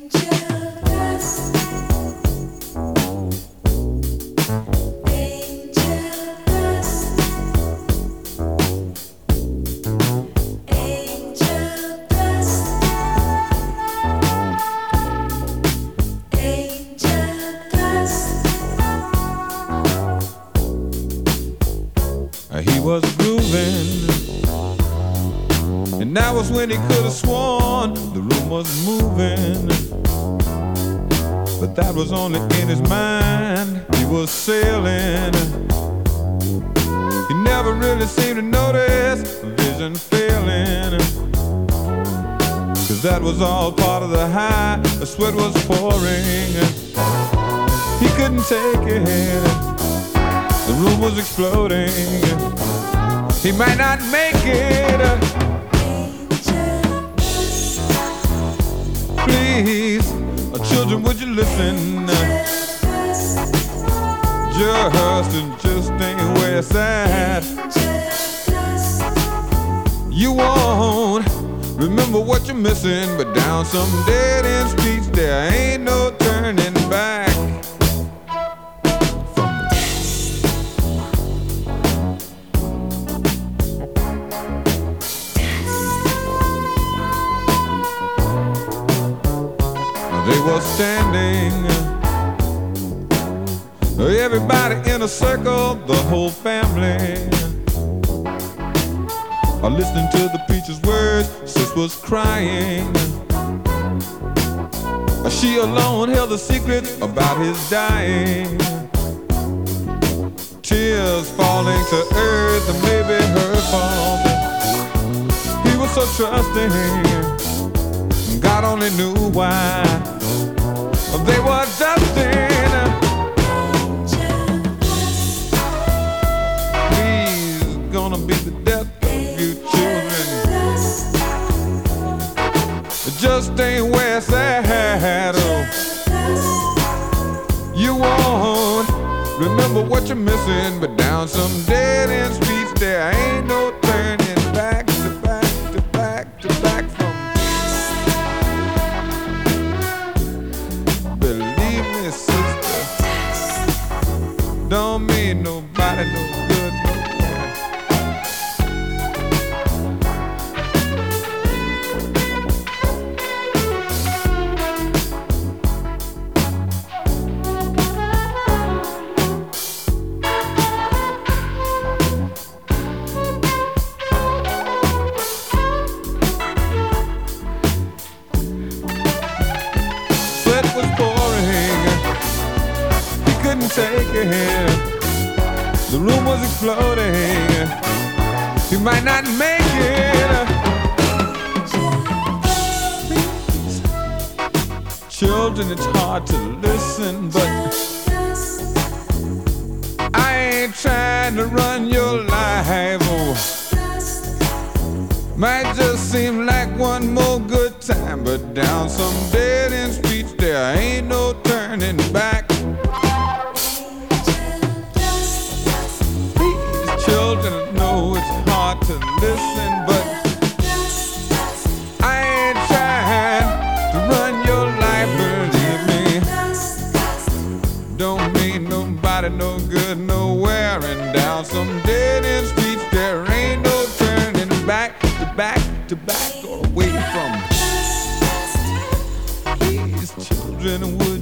He was grooving, and that was when he could have sworn the room was moving. But that was only in his mind. He was sailing. He never really seemed to notice vision failing, 'cause that was all part of the high. The sweat was pouring. He couldn't take it. The room was exploding. He might not make it. Please, children, would you listen? Just ain't where it's at. You won't remember what you're missing, but down some dead-end streets there ain't no turning back. They were standing, everybody in a circle, the whole family, listening to the preacher's words. Sis was crying. She alone held the secret about his dying. Tears falling to earth, and maybe her fault. He was so trusting, God only knew why. They were dusting. Please, gonna be the death of you children. It just ain't where it's at. Oh. You won't remember what you're missing, but down some dead-end streets there ain't no turning back to back to back to back from. Don't mean nobody no good nowhere. Sweat was pouring. He couldn't take it. The room was exploding. He might not make it. Please. Children, it's hard to listen, but I ain't trying to run your life. Oh. Might just seem like one more good time, but down some dead-end streets there ain't no turning back. Children, know it's hard to listen, but I ain't trying to run your life, believe me. Don't mean nobody no good nowhere, and down some dead-end streets there ain't no turning back to back to back or away from. These children would